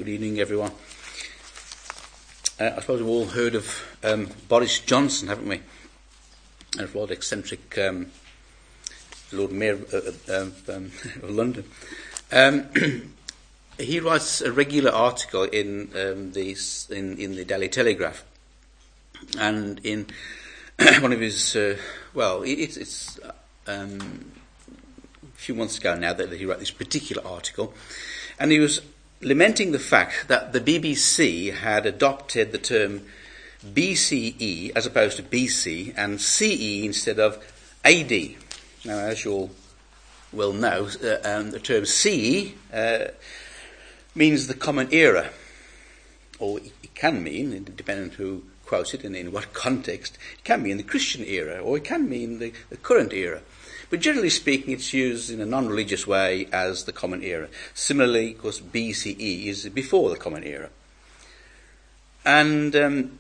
Good evening, everyone. I suppose we've all heard of Boris Johnson, haven't we? A rather eccentric Lord Mayor of London. He writes a regular article in the Daily Telegraph, and in one of his it's a few months ago now that he wrote this particular article, and he was lamenting the fact that the BBC had adopted the term BCE as opposed to BC and CE instead of AD. Now, as you all well know, the term CE means the Common Era, or it can mean, depending on who quotes it and in what context, it can mean the Christian era, or it can mean the current era. But generally speaking, it's used in a non-religious way as the Common Era. Similarly, of course, BCE is before the Common Era. And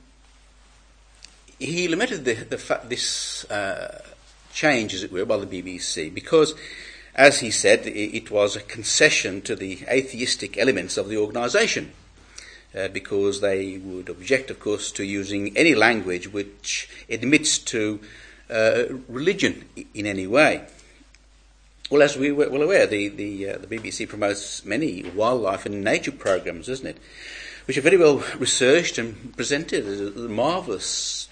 he lamented this change, as it were, by the BBC, because, as he said, it was a concession to the atheistic elements of the organisation, because they would object, of course, to using any language which admits to religion in any way. Well, as we were well aware, the BBC promotes many wildlife and nature programmes, doesn't it, which are very well researched and presented as marvellous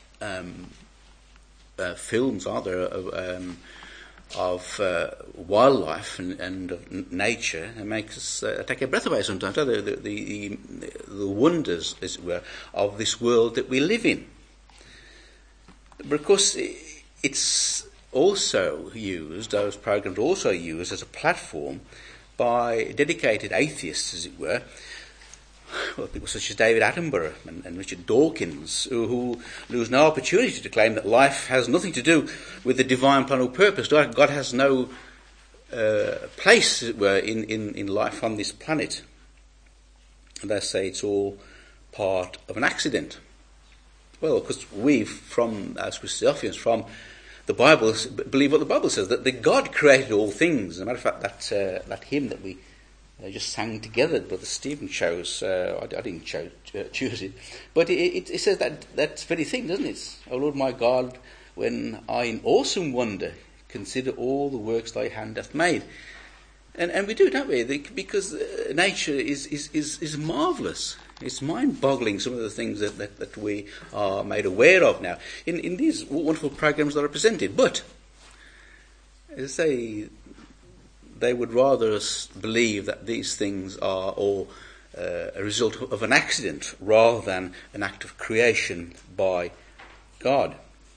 films, aren't there, of wildlife and of nature, and makes us take our breath away sometimes, the wonders, as it were, of this world that we live in. But of course, it's also used, those programs are also used as a platform by dedicated atheists, as it were, well, people such as David Attenborough and Richard Dawkins, who lose no opportunity to claim that life has nothing to do with the divine plan or purpose. God has no place, as it were, in life on this planet. And they say it's all part of an accident. Well, because we, as Christians, from the Bible, believe what the Bible says, that God created all things. As a matter of fact, that hymn that we just sang together, Brother Stephen chose, I didn't choose it, but it says that very thing, doesn't it? O Lord my God, when I in awesome wonder consider all the works thy hand hath made. And we do, don't we? Because nature is marvellous. It's mind-boggling, some of the things that we are made aware of now in these wonderful programs that are presented. But, as I say, they would rather believe that these things are all a result of an accident rather than an act of creation by God.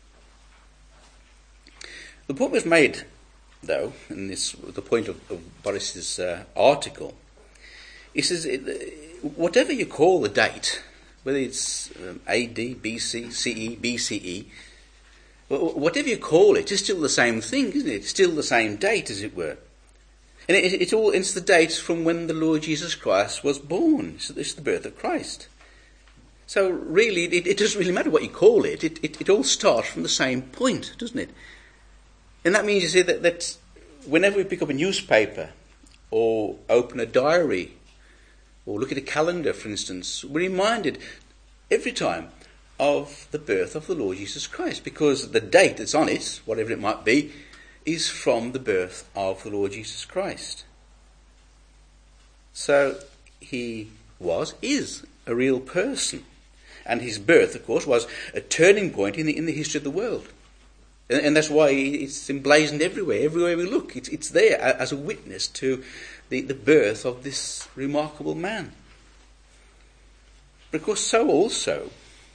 The point was made, though, and the point of Boris's article, he says, whatever you call the date, whether it's AD, BC, CE, BCE, whatever you call it, it's still the same thing, isn't it? It's still the same date, as it were. And it's the date from when the Lord Jesus Christ was born. It's the birth of Christ. So really, it doesn't really matter what you call it. It all starts from the same point, doesn't it? And that means, you see, that whenever we pick up a newspaper or open a diary or look at a calendar, for instance, we're reminded every time of the birth of the Lord Jesus Christ, because the date that's on it, whatever it might be, is from the birth of the Lord Jesus Christ. So he is a real person. And his birth, of course, was a turning point in the history of the world. And that's why it's emblazoned everywhere. Everywhere we look, it's there as a witness to the birth of this remarkable man. But of course, so also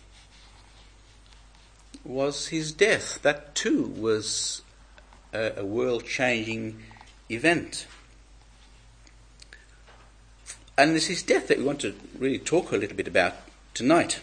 was his death. That too was a world-changing event. And it's his death that we want to really talk a little bit about tonight.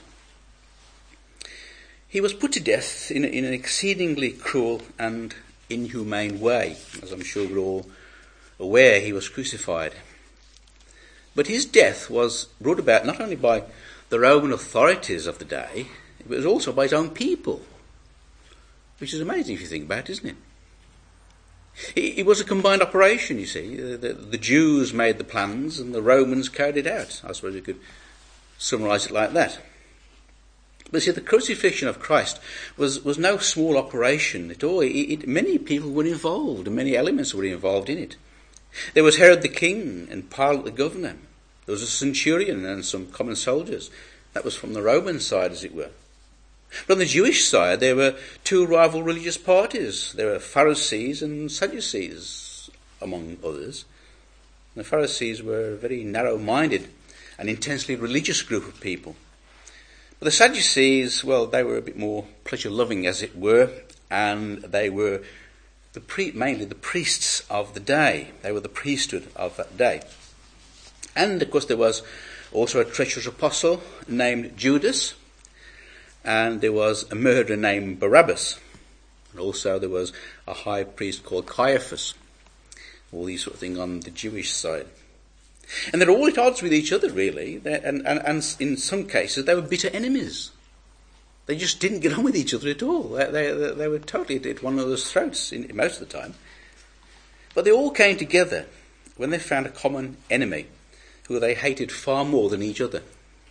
He was put to death in an exceedingly cruel and inhumane way. As I'm sure we're all aware, he was crucified. But his death was brought about not only by the Roman authorities of the day, but it was also by his own people, which is amazing if you think about it, isn't it? It was a combined operation, you see. The Jews made the plans and the Romans carried it out. I suppose you could summarise it like that. But see, the crucifixion of Christ was no small operation at all. Many people were involved, and many elements were involved in it. There was Herod the king and Pilate the governor. There was a centurion and some common soldiers. That was from the Roman side, as it were. But on the Jewish side, there were two rival religious parties. There were Pharisees and Sadducees, among others. The Pharisees were a very narrow-minded and intensely religious group of people. But the Sadducees, well, they were a bit more pleasure-loving, as it were, and they were mainly the priests of the day. They were the priesthood of that day. And, of course, there was also a treacherous apostle named Judas, and there was a murderer named Barabbas. And also there was a high priest called Caiaphas. All these sort of things on the Jewish side. And they're all at odds with each other, really. And in some cases, they were bitter enemies. They just didn't get on with each other at all. They were totally at one another's throats most of the time. But they all came together when they found a common enemy who they hated far more than each other.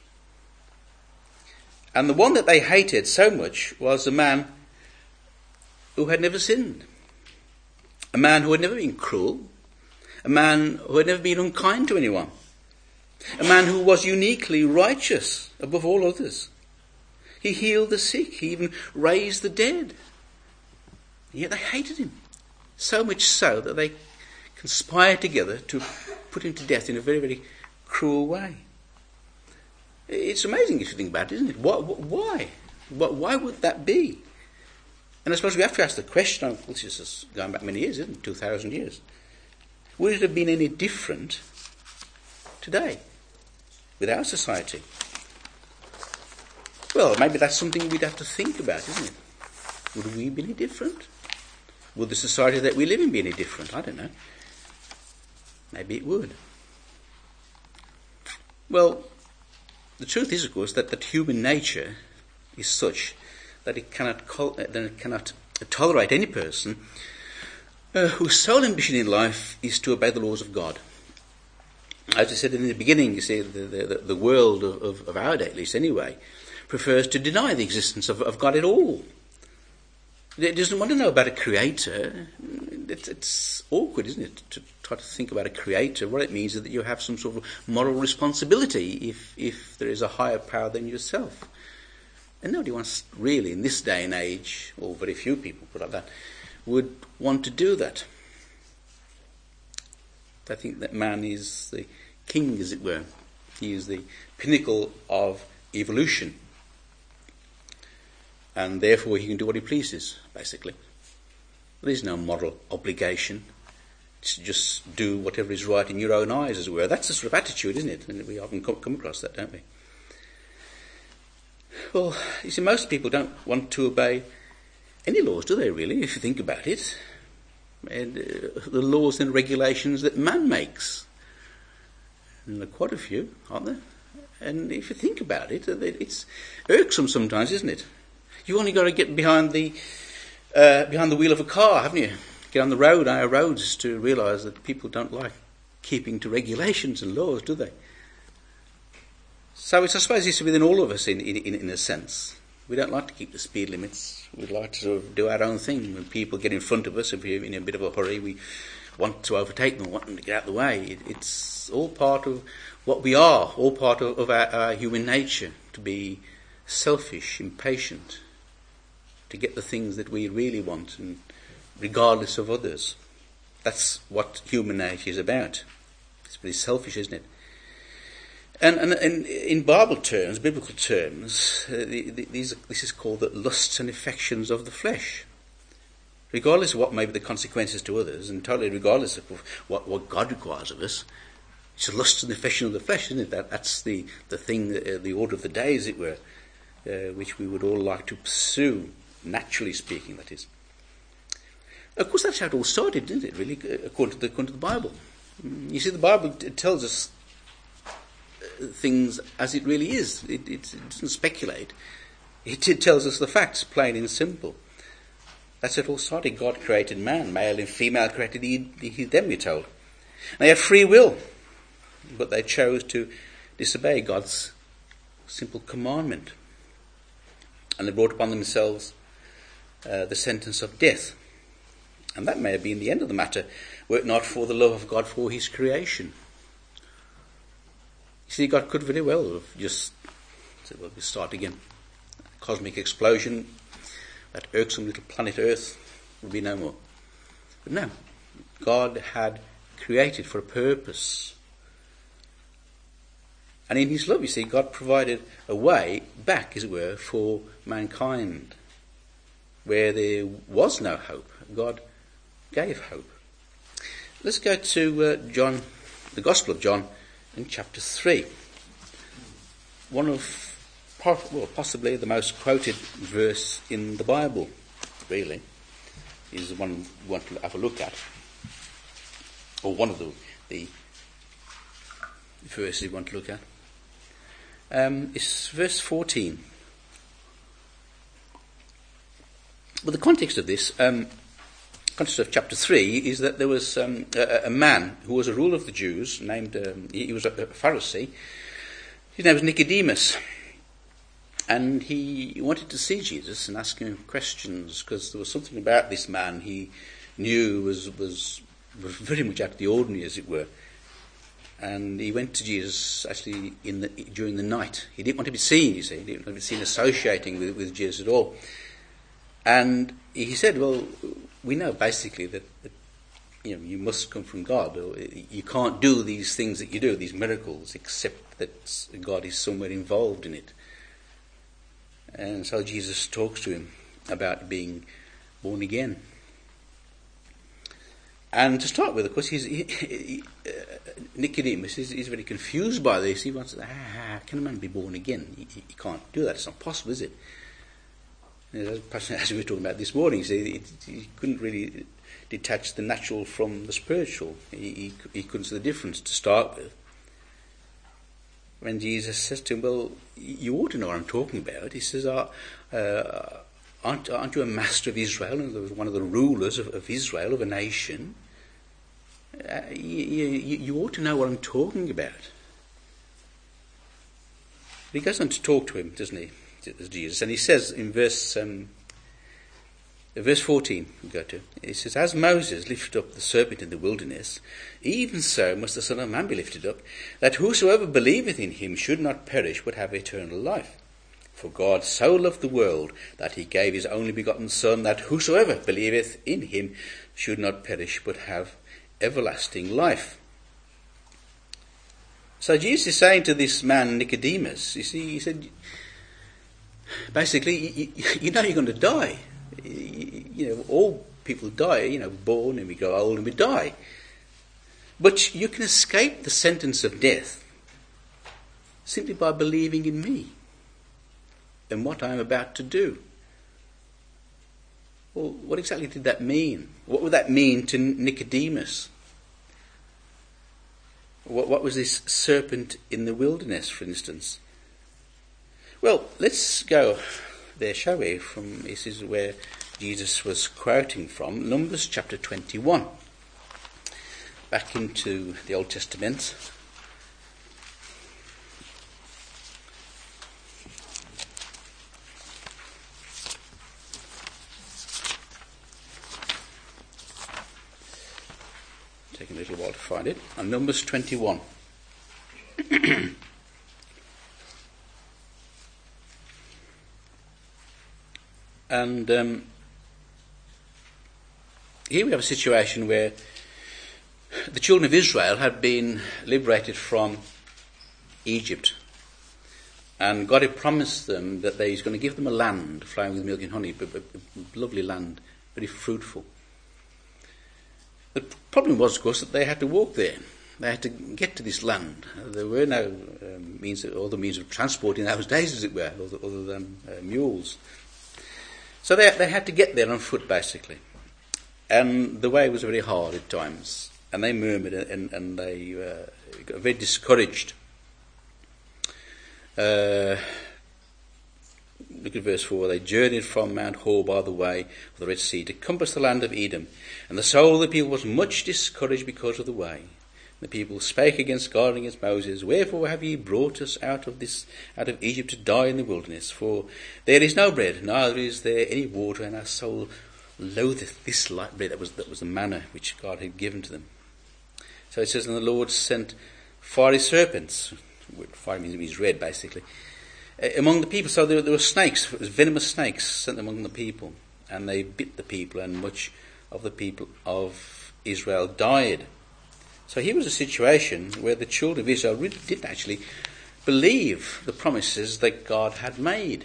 And the one that they hated so much was a man who had never sinned. A man who had never been cruel. A man who had never been unkind to anyone. A man who was uniquely righteous above all others. He healed the sick. He even raised the dead. And yet they hated him. So much so that they conspired together to put him to death in a very, very cruel way. It's amazing if you think about it, isn't it? Why? Why would that be? And I suppose we have to ask the question, this is going back many years, isn't it? 2,000 years. Would it have been any different today with our society? Well, maybe that's something we'd have to think about, isn't it? Would we be any different? Would the society that we live in be any different? I don't know. Maybe it would. Well, the truth is, of course, that human nature is such that it cannot tolerate any person whose sole ambition in life is to obey the laws of God. As I said in the beginning, you see, the world of our day, at least anyway, prefers to deny the existence of God at all. It doesn't want to know about a creator. It's awkward, isn't it, to try to think about a creator. What it means is that you have some sort of moral responsibility if there is a higher power than yourself. And nobody wants really, in this day and age, or very few people put like that, would want to do that. I think that man is the king, as it were. He is the pinnacle of evolution. And therefore he can do what he pleases, basically. There is no moral obligation to just do whatever is right in your own eyes, as it were. That's the sort of attitude, isn't it? And we often come across that, don't we? Well, you see, most people don't want to obey any laws, do they, really, if you think about it? And the laws and regulations that man makes. And there are quite a few, aren't there? And if you think about it, it's irksome sometimes, isn't it? You've only got to get behind the wheel of a car, haven't you? Get on the road, our roads, to realise that people don't like keeping to regulations and laws, do they? So I suppose it's within all of us in a sense. We don't like to keep the speed limits. We'd like to sort of do our own thing. When people get in front of us, if we're in a bit of a hurry, we want to overtake them, want them to get out of the way. It's all part of what we are, all part of our human nature, to be selfish, impatient, to get the things that we really want, and regardless of others. That's what human nature is about. It's pretty selfish, isn't it? And in Bible terms, biblical terms, this is called the lusts and affections of the flesh. Regardless of what may be the consequences to others, and totally regardless of what God requires of us, it's the lusts and affection of the flesh, isn't it? That's the thing, the order of the day, as it were, which we would all like to pursue, naturally speaking, that is. Of course, that's how it all started, didn't it, really, according to the Bible. You see, the Bible tells us things as it really is. It doesn't speculate. It tells us the facts, plain and simple. That's it all started. God created man, male and female created them, we're told. They had free will, but they chose to disobey God's simple commandment. And they brought upon themselves the sentence of death. And that may have been the end of the matter, were it not for the love of God for his creation. You see, God could very well have just said, well, we'll start again. Cosmic explosion, that irksome little planet Earth would be no more. But no, God had created for a purpose. And in his love, you see, God provided a way back, as it were, for mankind. Where there was no hope, God gave hope. Let's go to John, the Gospel of John, in chapter 3. One of, possibly the most quoted verse in the Bible, really, is the one we want to have a look at. Or one of the verses we want to look at. It's verse 14. Well, the context of this, context of chapter 3, is that there was a man who was a ruler of the Jews, named, he was a Pharisee. His name was Nicodemus. And he wanted to see Jesus and ask him questions, because there was something about this man he knew was very much out of the ordinary, as it were. And he went to Jesus actually during the night. He didn't want to be seen, you see. He didn't want to be seen associating with Jesus at all. And he said, well, we know basically that you must come from God, or you can't do these things that you do, these miracles, except that God is somewhere involved in it. And so Jesus talks to him about being born again. And to start with, of course, Nicodemus is very confused by this. He wants to say, how can a man be born again? He can't do that. It's not possible, is it? As we were talking about this morning, he couldn't really detach the natural from the spiritual. He couldn't see the difference to start with. When Jesus says to him, well, you ought to know what I'm talking about. He says, aren't you a master of Israel, and one of the rulers of Israel, of a nation? You ought to know what I'm talking about. But he goes on to talk to him, doesn't he, Jesus? And he says in verse 14, we go to, he says, as Moses lifted up the serpent in the wilderness, even so must the Son of Man be lifted up, that whosoever believeth in him should not perish, but have eternal life. For God so loved the world, that he gave his only begotten Son, that whosoever believeth in him should not perish, but have everlasting life. So Jesus is saying to this man, Nicodemus, you see, he said, basically, you know you're going to die. All people die, born and we grow old and we die. But you can escape the sentence of death simply by believing in me and what I am about to do. Well, what exactly did that mean? What would that mean to Nicodemus? What was this serpent in the wilderness, for instance? Well, let's go there, shall we? This is where Jesus was quoting from, Numbers chapter 21. Back into the Old Testament. Taking a little while to find it. And Numbers 21. And here we have a situation where the children of Israel had been liberated from Egypt. And God had promised them that He's going to give them a land flowing with milk and honey, but a lovely land, very fruitful. The problem was, of course, that they had to walk there. They had to get to this land. There were no other means of transport in those days, as it were, other than mules. So they had to get there on foot, basically. And the way was very hard at times. And they murmured and they got very discouraged. look at verse 4, they journeyed from Mount Hor by the way of the Red Sea to compass the land of Edom. And the soul of the people was much discouraged because of the way. The people spake against God and against Moses, Wherefore have ye brought us out of Egypt to die in the wilderness? For there is no bread, neither is there any water, and our soul loatheth this light bread. That was the manna which God had given to them. So it says, and the Lord sent fiery serpents. Fire means red, basically. Among the people, so there were snakes, venomous snakes sent among the people, and they bit the people, and much of the people of Israel died. So here was a situation where the children of Israel really didn't actually believe the promises that God had made.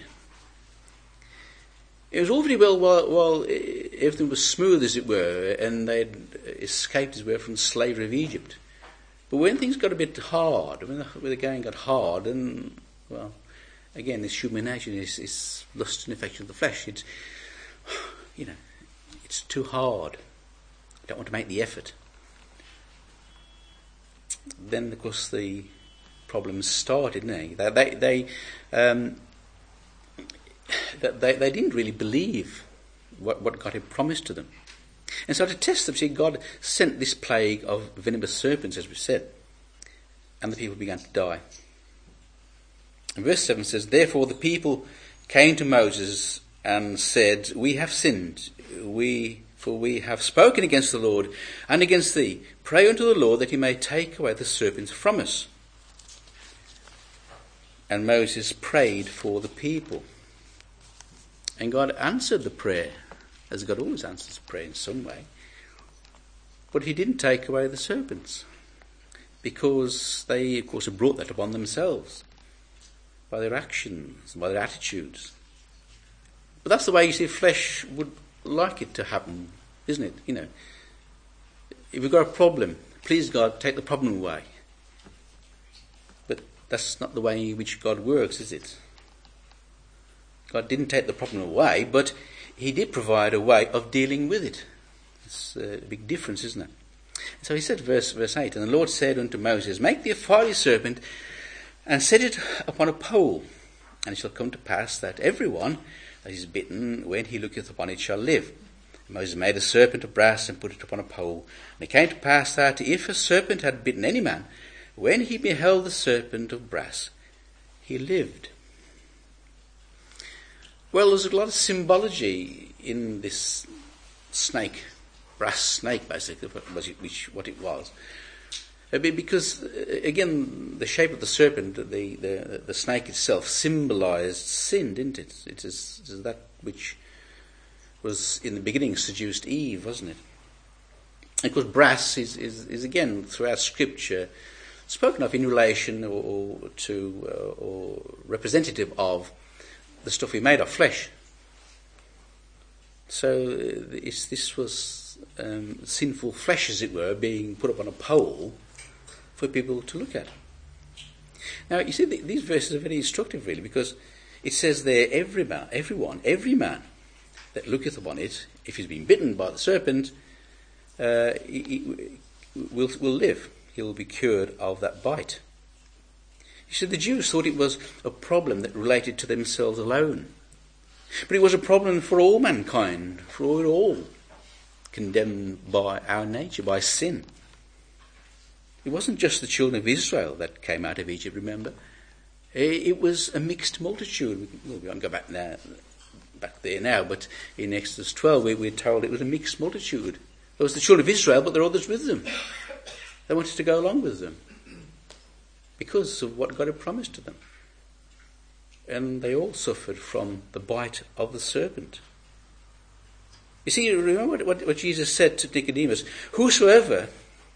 It was all very well while everything was smooth, as it were, and they'd escaped, as it were, from the slavery of Egypt. But when things got a bit hard, when the going got hard, and, well, again, this human nature is lust and affection of the flesh. It's too hard. I don't want to make the effort. Then, of course, the problems started, didn't they? They didn't really believe what God had promised to them. And so to test them, God sent this plague of venomous serpents, as we said, and the people began to die. And verse 7 says, Therefore the people came to Moses and said, We have sinned, for we have spoken against the Lord and against thee. Pray unto the Lord that he may take away the serpents from us. And Moses prayed for the people. And God answered the prayer, as God always answers prayer in some way. But he didn't take away the serpents, because they, of course, had brought that upon themselves by their actions and by their attitudes. But that's the way, you see, flesh would like it to happen, isn't it? If we've got a problem, please God, take the problem away. But that's not the way in which God works, is it? God didn't take the problem away, but he did provide a way of dealing with it. It's a big difference, isn't it? So he said, verse 8, And the Lord said unto Moses, Make thee a fiery serpent, and set it upon a pole. And it shall come to pass that every one that is bitten, when he looketh upon it, shall live. And Moses made a serpent of brass, and put it upon a pole. And it came to pass that, if a serpent had bitten any man, when he beheld the serpent of brass, he lived. Well, there's a lot of symbology in this snake, brass snake, basically, what it was. Because, again, the shape of the serpent, the snake itself, symbolized sin, didn't it? It is that which was, in the beginning, seduced Eve, wasn't it? And of course, brass is again, throughout Scripture, spoken of in relation or representative of the stuff we made of, flesh. So this was sinful flesh, as it were, being put up on a pole for people to look at. Now, you see, these verses are very instructive, really, because it says there, every man that looketh upon it, if he's been bitten by the serpent, he will live. He will be cured of that bite. You see, the Jews thought it was a problem that related to themselves alone. But it was a problem for all mankind, for all condemned by our nature, by sin. It wasn't just the children of Israel that came out of Egypt, remember? It was a mixed multitude. We won't go back there now, but in Exodus 12 we're told it was a mixed multitude. There was the children of Israel, but there were others with them. They wanted to go along with them because of what God had promised to them. And they all suffered from the bite of the serpent. You see, remember what Jesus said to Nicodemus, whosoever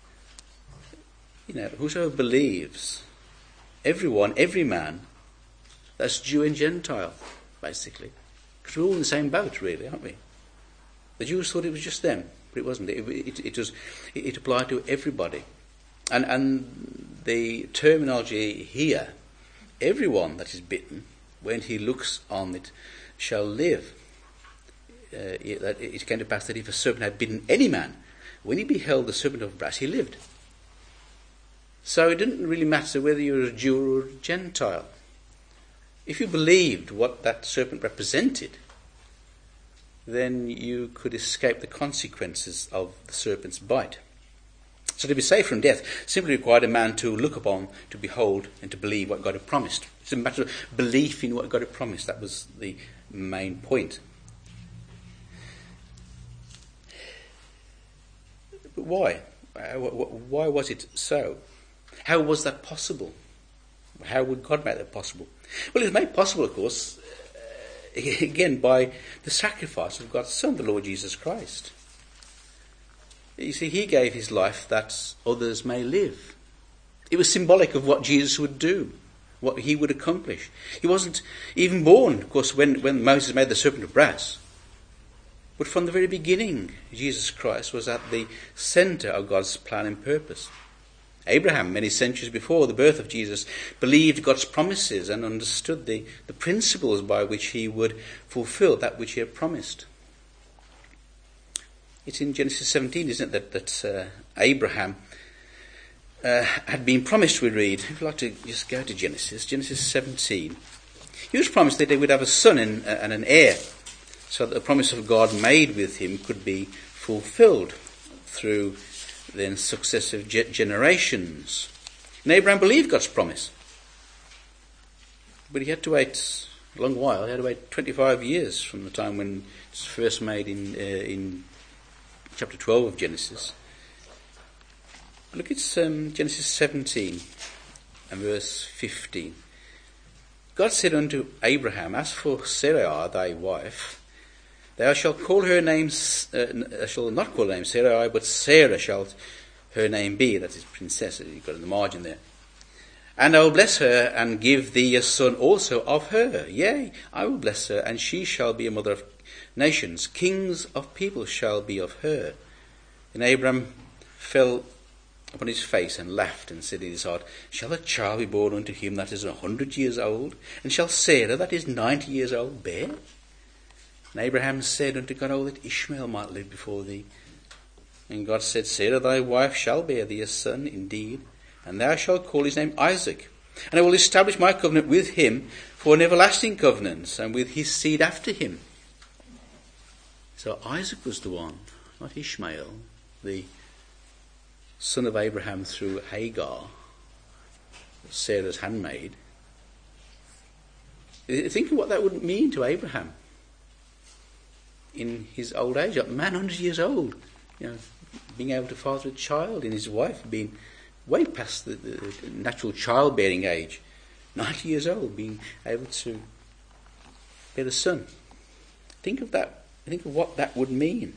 believes, every man, that's Jew and Gentile, basically. Because we're all in the same boat, really, aren't we? The Jews thought it was just them, but it wasn't. It applied to everybody. And the terminology here, everyone that is bitten, when he looks on it, shall live. It came to pass that if a serpent had bitten any man, when he beheld the serpent of brass, he lived. So it didn't really matter whether you were a Jew or a Gentile. if you believed what that serpent represented, then you could escape the consequences of the serpent's bite. So to be saved from death simply required a man to look upon, to behold, and to believe what God had promised. It's a matter of belief in what God had promised. That was the main point. But why? Why was it so? How was that possible? How would God make that possible? Well, it was made possible, of course, again, by the sacrifice of God's Son, the Lord Jesus Christ. You see, he gave his life that others may live. It was symbolic of what Jesus would do, what he would accomplish. He wasn't even born, of course, when Moses made the serpent of brass. But from the very beginning, Jesus Christ was at the centre of God's plan and purpose. Abraham, many centuries before the birth of Jesus, believed God's promises and understood the principles by which he would fulfill that which he had promised. It's in Genesis 17, isn't it, that Abraham had been promised, we read. If you'd like to just go to Genesis 17. He was promised that he would have a son and an heir, so that the promise of God made with him could be fulfilled through then successive generations. And Abraham believed God's promise. But he had to wait a long while. He had to wait 25 years from the time when it was first made in chapter 12 of Genesis. Look at Genesis 17 and verse 15. God said unto Abraham, As for Sarai, thy wife, thou shalt call her name, shall not call her name Sarai, but Sarah shall her name be. That is princess, you've got in the margin there. And I will bless her, and give thee a son also of her. Yea, I will bless her, and she shall be a mother of nations. Kings of people shall be of her. And Abraham fell upon his face and laughed, and said in his heart, Shall a child be born unto him that is 100 years old? And shall Sarah that is 90 years old bear? And Abraham said unto God, Oh, that Ishmael might live before thee. And God said, Sarah thy wife shall bear thee a son indeed, and thou shalt call his name Isaac. And I will establish my covenant with him for an everlasting covenant, and with his seed after him. So Isaac was the one, not Ishmael, the son of Abraham through Hagar, Sarah's handmaid. Think of what that would mean to Abraham in his old age, a man 100 years old, being able to father a child, and his wife being way past the natural childbearing age, 90 years old, being able to bear a son. Think of that. Think of what that would mean.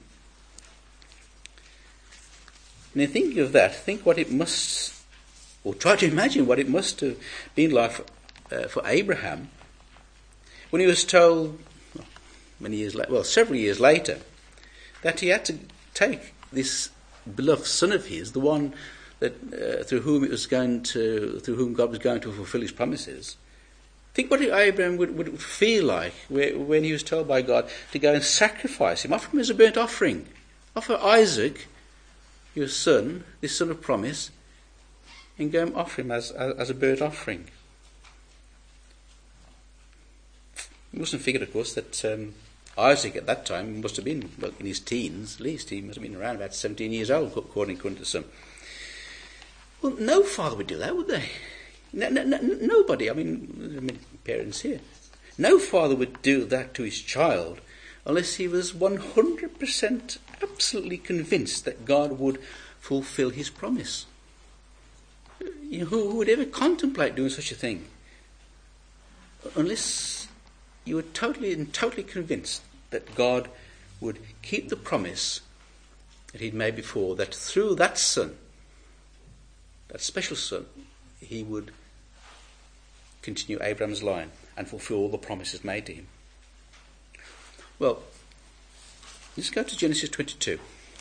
And in thinking of that, think what it must, or try to imagine what it must have been like for Abraham when he was told, several years later, that he had to take this beloved son of his, the one that through whom God was going to fulfill his promises. Think what Abraham would feel like when he was told by God to go and sacrifice him, offer him as a burnt offering, offer Isaac, your son, this son of promise, and go and offer him as a burnt offering. You mustn't forget, of course, that Isaac at that time must have been, in his teens at least, he must have been around about 17 years old, according to some. Well, no father would do that, would they? Nobody, I mean, parents here. No father would do that to his child unless he was 100% absolutely convinced that God would fulfill his promise. Who would ever contemplate doing such a thing? Unless you were totally convinced that God would keep the promise that he'd made before, that through that son, that special son, he would continue Abraham's line and fulfill all the promises made to him. Well, let's go to Genesis 22.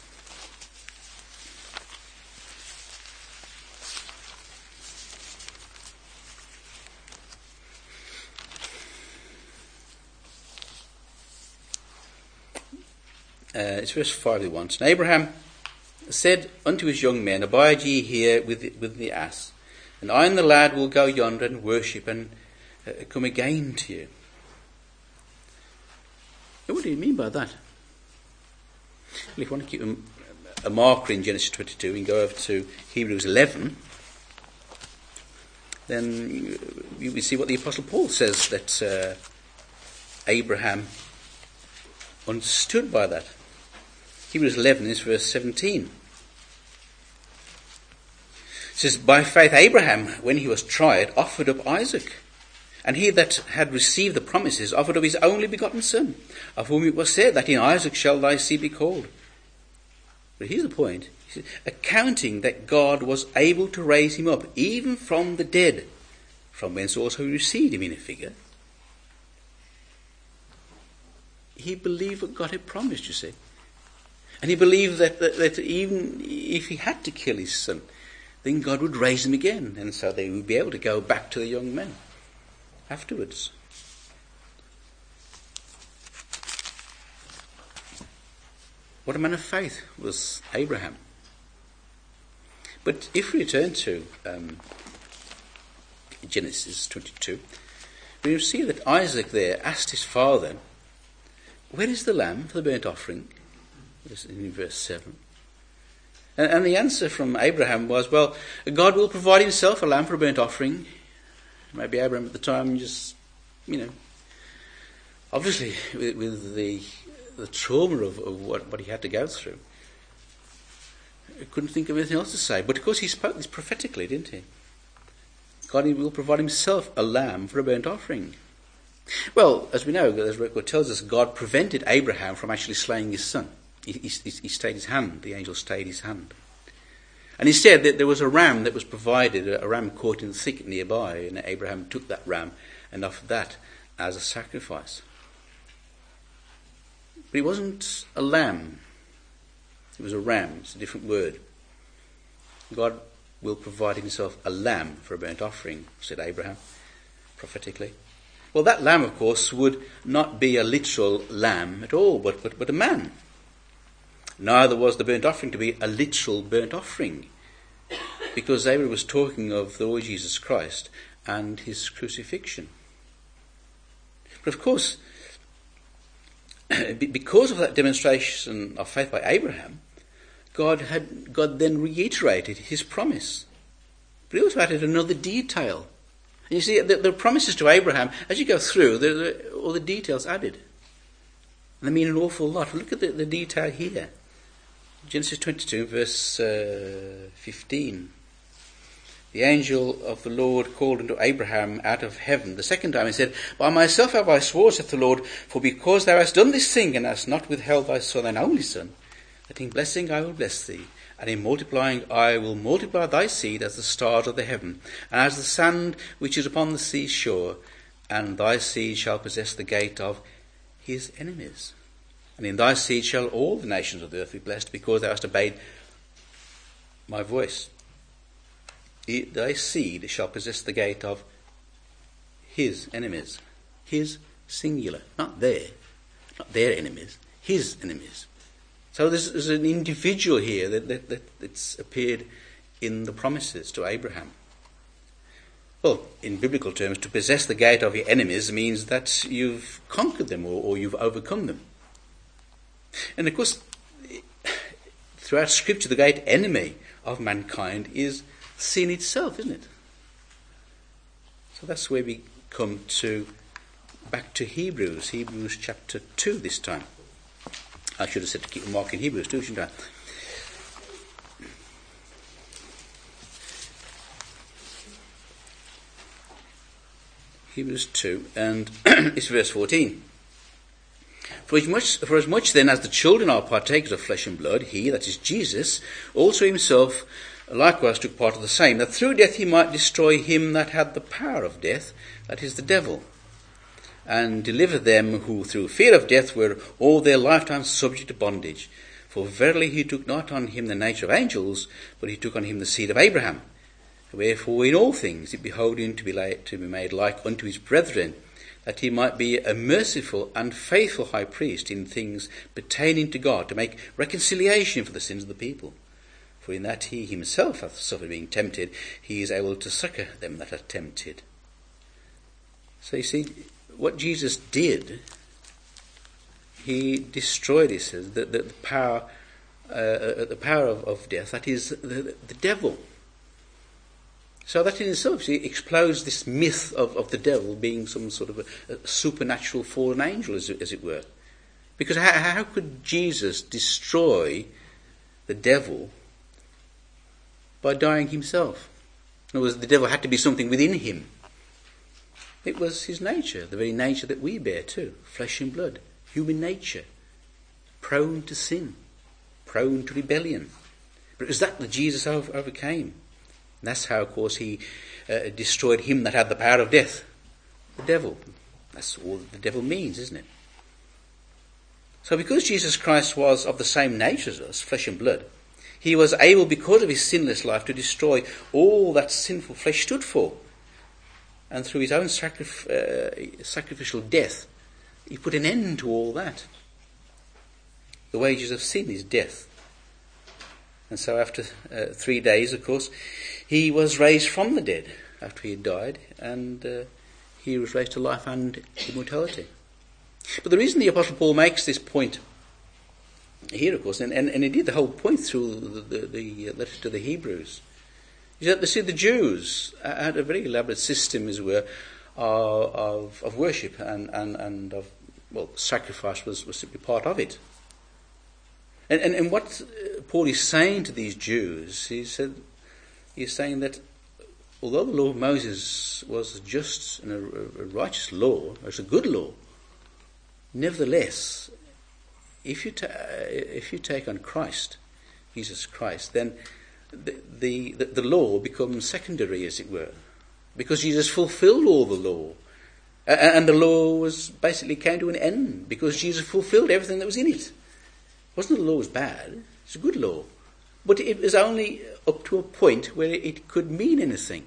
It's verse 5 it wants. And Abraham said unto his young men, Abide ye here with the ass, and I and the lad will go yonder and worship, and come again to you. Now, what do you mean by that? Well, if you want to keep a marker in Genesis 22 and go over to Hebrews 11, then we see what the Apostle Paul says that Abraham understood by that. Hebrews 11 is verse 17. It says, by faith Abraham, when he was tried, offered up Isaac. And he that had received the promises offered up his only begotten son, of whom it was said that in Isaac shall thy seed be called. But here's the point. He said, accounting that God was able to raise him up, even from the dead, from whence also he received him in a figure. He believed what God had promised, you see. And he believed that even if he had to kill his son, then God would raise him again. And so they would be able to go back to the young men afterwards. What a man of faith was Abraham. But if we return to Genesis 22, we will see that Isaac there asked his father, where is the lamb for the burnt offering? In verse 7. And the answer from Abraham was, well, God will provide himself a lamb for a burnt offering. Maybe Abraham at the time just, obviously with the trauma of what he had to go through, he couldn't think of anything else to say. But of course he spoke this prophetically, didn't he? God will provide himself a lamb for a burnt offering. Well, as we know, as record tells us, God prevented Abraham from actually slaying his son. He stayed his hand. The angel stayed his hand. And instead, there was a ram that was provided, a ram caught in the thicket nearby, and Abraham took that ram and offered that as a sacrifice. But it wasn't a lamb. It was a ram. It's a different word. God will provide himself a lamb for a burnt offering, said Abraham, prophetically. Well, that lamb, of course, would not be a literal lamb at all, but a man. Neither was the burnt offering to be a literal burnt offering, because Abraham was talking of the Lord Jesus Christ and his crucifixion. But of course, because of that demonstration of faith by Abraham, God then reiterated his promise. But he also added another detail. And you see, the promises to Abraham, as you go through, all the details added. And they mean an awful lot. Look at the detail here. Genesis 22, verse 15. The angel of the Lord called unto Abraham out of heaven the second time and said, by myself have I sworn, saith the Lord, for because thou hast done this thing, and hast not withheld thy son, thine only son, that in blessing I will bless thee, and in multiplying I will multiply thy seed as the stars of the heaven, and as the sand which is upon the sea shore, and thy seed shall possess the gate of his enemies. And in thy seed shall all the nations of the earth be blessed, because thou hast obeyed my voice. Thy seed shall possess the gate of his enemies. His singular, not their enemies, his enemies. So there's an individual here that's appeared in the promises to Abraham. Well, in biblical terms, to possess the gate of your enemies means that you've conquered them or you've overcome them. And of course, throughout Scripture, the great enemy of mankind is sin itself, isn't it? So that's where we come back to Hebrews chapter 2 this time. I should have said to keep a mark in Hebrews 2, shouldn't I? Hebrews 2, and it's verse 14. For as much then as the children are partakers of flesh and blood, he, that is Jesus, also himself likewise took part of the same, that through death he might destroy him that had the power of death, that is the devil, and deliver them who through fear of death were all their lifetime subject to bondage. For verily he took not on him the nature of angels, but he took on him the seed of Abraham. Wherefore in all things it behoved him to be made like unto his brethren, that he might be a merciful and faithful high priest in things pertaining to God, to make reconciliation for the sins of the people. For in that he himself hath suffered being tempted, he is able to succour them that are tempted. So you see, what Jesus did, he destroyed, he says, the power of death, that is the devil. So that in itself explodes this myth of the devil being some sort of a supernatural fallen angel, as it were. Because how could Jesus destroy the devil by dying himself? In other words, the devil had to be something within him. It was his nature, the very nature that we bear too, flesh and blood, human nature, prone to sin, prone to rebellion. But it was that Jesus overcame. And that's how, of course, he destroyed him that had the power of death, the devil. That's all that the devil means, isn't it? So because Jesus Christ was of the same nature as us, flesh and blood, he was able, because of his sinless life, to destroy all that sinful flesh stood for. And through his own sacrificial death, he put an end to all that. The wages of sin is death. And so after 3 days, of course, he was raised from the dead after he had died, and he was raised to life and immortality. But the reason the Apostle Paul makes this point here, of course, and indeed the whole point through the letter to the Hebrews, is that the Jews had a very elaborate system, as it were, of worship and of, sacrifice was simply part of it. And what Paul is saying to these Jews, he's saying that although the law of Moses was just and a righteous law, it's a good law, nevertheless, if you take on Christ, Jesus Christ, then the law becomes secondary, as it were, because Jesus fulfilled all the law, and the law was basically came to an end because Jesus fulfilled everything that was in it. It wasn't that the law was bad; it's a good law, but it was only up to a point where it could mean anything.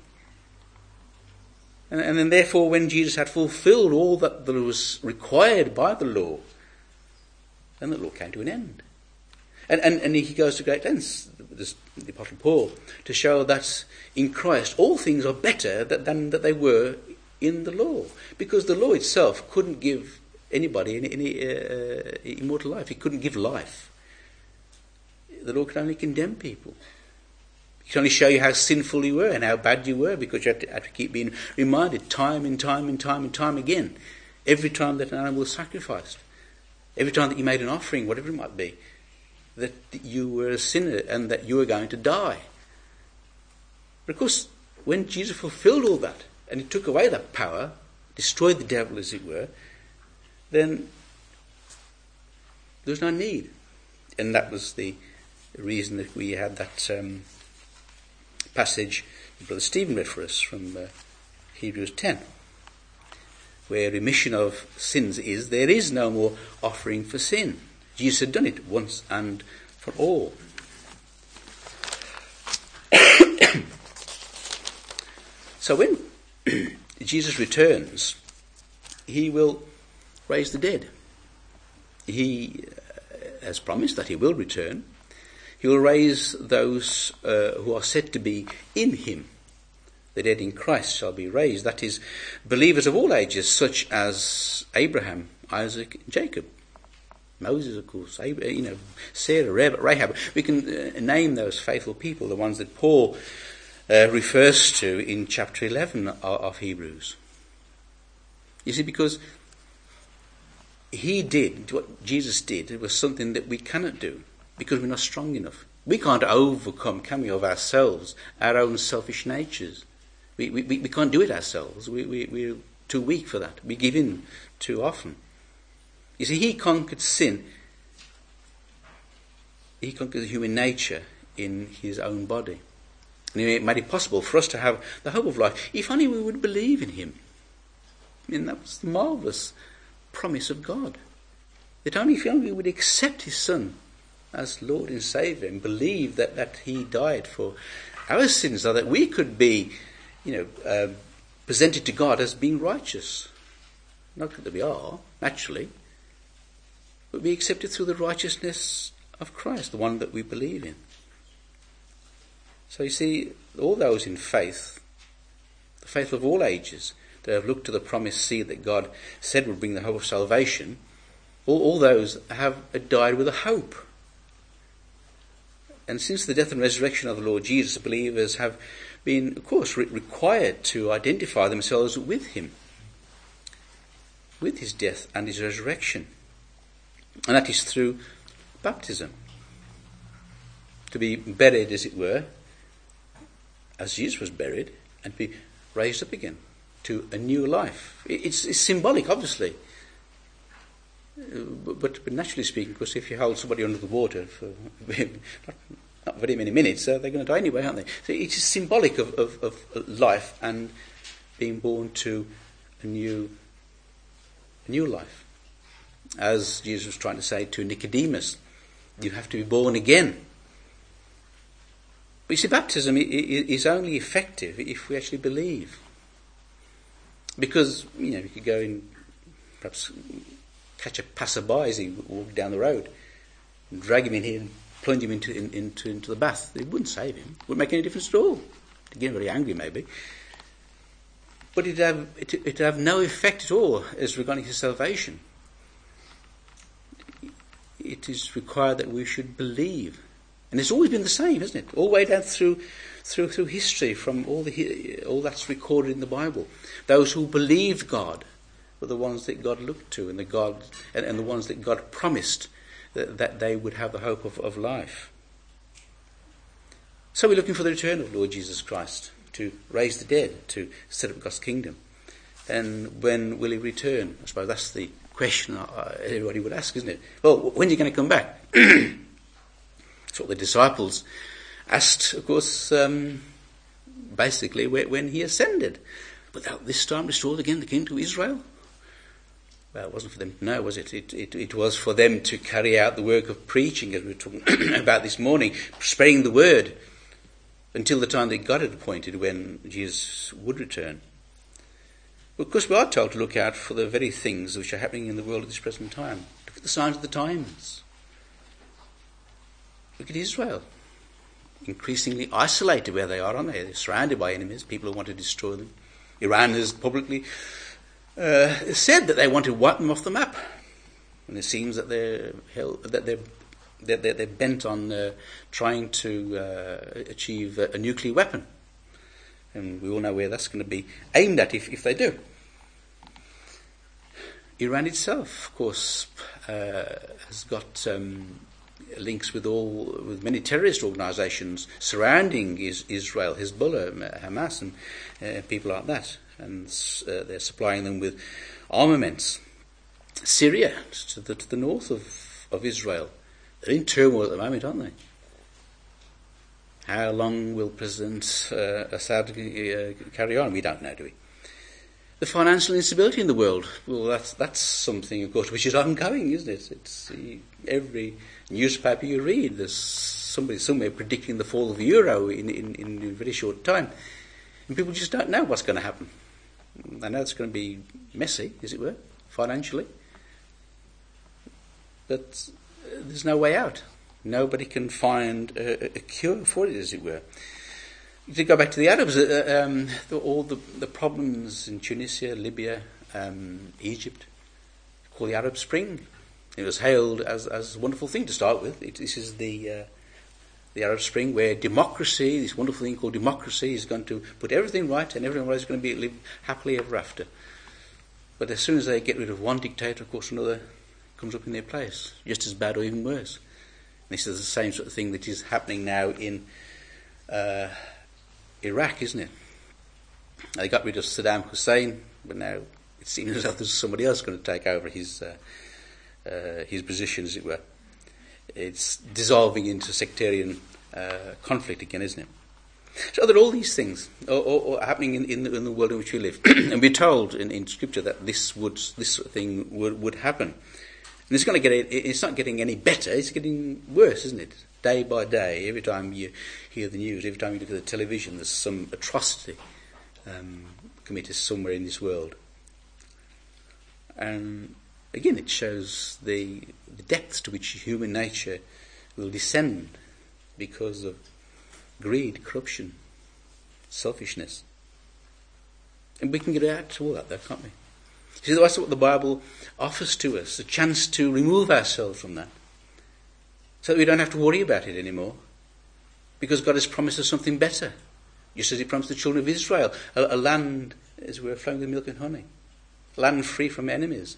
And then, therefore, when Jesus had fulfilled all that was required by the law, then the law came to an end. And he goes to great lengths, the Apostle Paul, to show that in Christ all things are better than that they were in the law. Because the law itself couldn't give anybody any immortal life. It couldn't give life. The law could only condemn people. It could only show you how sinful you were and how bad you were, because you had to keep being reminded time and time again, every time that an animal was sacrificed, every time that you made an offering, whatever it might be, that you were a sinner and that you were going to die. But of course, when Jesus fulfilled all that, and he took away that power, destroyed the devil, as it were, then there was no need. And that was the reason that we had that passage Brother Stephen read for us from Hebrews 10, where remission of sins is, there is no more offering for sin. Jesus had done it once and for all. So when Jesus returns, he will raise the dead. He has promised that he will return. He will raise those who are said to be in him. The dead in Christ shall be raised. That is, believers of all ages, such as Abraham, Isaac, Jacob, Moses, of course, Sarah, Rahab. We can name those faithful people, the ones that Paul refers to in chapter 11 of Hebrews. You see, because what Jesus did, it was something that we cannot do, because we're not strong enough. We can't overcome, can we, of ourselves, our own selfish natures. We can't do it ourselves. We're too weak for that. We give in too often. You see, he conquered sin. He conquered the human nature in his own body. And he made it possible for us to have the hope of life, if only we would believe in him. I mean, that was the marvellous promise of God. That only if we would accept his Son as Lord and Saviour and believe that he died for our sins, so that we could be, presented to God as being righteous. Not that we are, naturally, but be accepted through the righteousness of Christ, the one that we believe in. So you see, all those in faith, the faith of all ages, that have looked to the promised seed that God said would bring the hope of salvation, all those have died with a hope. And since the death and resurrection of the Lord Jesus, believers have been, of course, required to identify themselves with him, with his death and his resurrection. And that is through baptism. To be buried, as it were, as Jesus was buried, and be raised up again to a new life. It's symbolic, obviously. But naturally speaking, because if you hold somebody under the water for not very many minutes, they're going to die anyway, aren't they? So it is symbolic of life and being born to a new life. As Jesus was trying to say to Nicodemus, you have to be born again. But you see, baptism is only effective if we actually believe. Because, you could go and perhaps catch a passerby as he walked down the road and drag him in here and plunge him into the bath. It wouldn't save him. It wouldn't make any difference at all. He'd get very angry maybe. But it'd have no effect at all as regarding his salvation. It is required that we should believe. And it's always been the same, hasn't it? All the way down through history, from all that's recorded in the Bible. Those who believed God were the ones that God looked to, and the ones that God promised that they would have the hope of life. So we're looking for the return of Lord Jesus Christ to raise the dead, to set up God's kingdom. And when will he return? I suppose that's the question everybody would ask, isn't it? Well, when's he going to come back? That's what the disciples asked, of course, basically when he ascended. But this time restored again the kingdom to Israel? Well, it wasn't for them to know, was it? It was for them to carry out the work of preaching, as we were talking about this morning, spreading the word until the time that God had appointed when Jesus would return. Of course, we are told to look out for the very things which are happening in the world at this present time. Look at the signs of the times. Look at Israel. Increasingly isolated where they are, aren't they? They're surrounded by enemies, people who want to destroy them. Iran has publicly said that they want to wipe them off the map. And it seems that they're bent on trying to achieve a nuclear weapon. And we all know where that's going to be aimed at if they do. Iran itself, of course, has got links with many terrorist organisations surrounding Israel, Hezbollah, Hamas, and people like that. And they're supplying them with armaments. Syria, to the north of Israel, they're in turmoil at the moment, aren't they? How long will President Assad carry on? We don't know, do we? The financial instability in the world, well, that's something, of course, which is ongoing, isn't it? It's every newspaper you read, there's somebody somewhere predicting the fall of the euro in a very short time. And people just don't know what's going to happen. They know it's going to be messy, as it were, financially. But there's no way out. Nobody can find a cure for it, as it were. To go back to the Arabs, all the problems in Tunisia, Libya, Egypt, called the Arab Spring. It was hailed as a wonderful thing to start with. This is the Arab Spring, where democracy, this wonderful thing called democracy, is going to put everything right, and everyone is going to live happily ever after. But as soon as they get rid of one dictator, of course, another comes up in their place, just as bad or even worse. This is the same sort of thing that is happening now in Iraq, isn't it? They got rid of Saddam Hussein, but now it seems as though there's somebody else going to take over his position, as it were. It's dissolving into sectarian conflict again, isn't it? So there are all these things are happening in the world in which we live, and we're told in Scripture that this sort of thing would happen. And it's not getting any better, it's getting worse, isn't it? Day by day, every time you hear the news, every time you look at the television, there's some atrocity committed somewhere in this world. And again, it shows the depths to which human nature will descend because of greed, corruption, selfishness. And we can get out to all that, though, can't we? See, that's what the Bible offers to us, a chance to remove ourselves from that, so that we don't have to worry about it anymore, because God has promised us something better, just as he promised the children of Israel, a land as we're flowing with milk and honey, land free from enemies.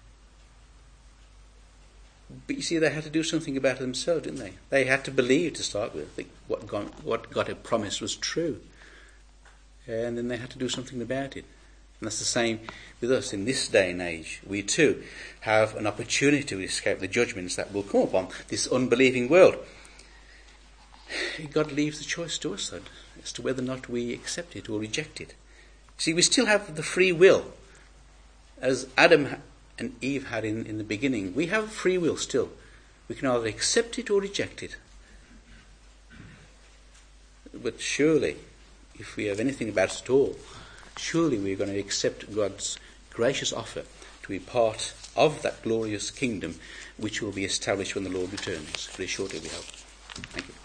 But you see, they had to do something about it themselves, didn't they? They had to believe to start with that what God had promised was true. And then they had to do something about it. And that's the same with us in this day and age. We too have an opportunity to escape the judgments that will come upon this unbelieving world. God leaves the choice to us, though, as to whether or not we accept it or reject it. See, we still have the free will, as Adam and Eve had in the beginning. We have free will still. We can either accept it or reject it. But surely, if we have anything about it at all, surely we're going to accept God's gracious offer to be part of that glorious kingdom which will be established when the Lord returns. Very shortly, we hope. Thank you.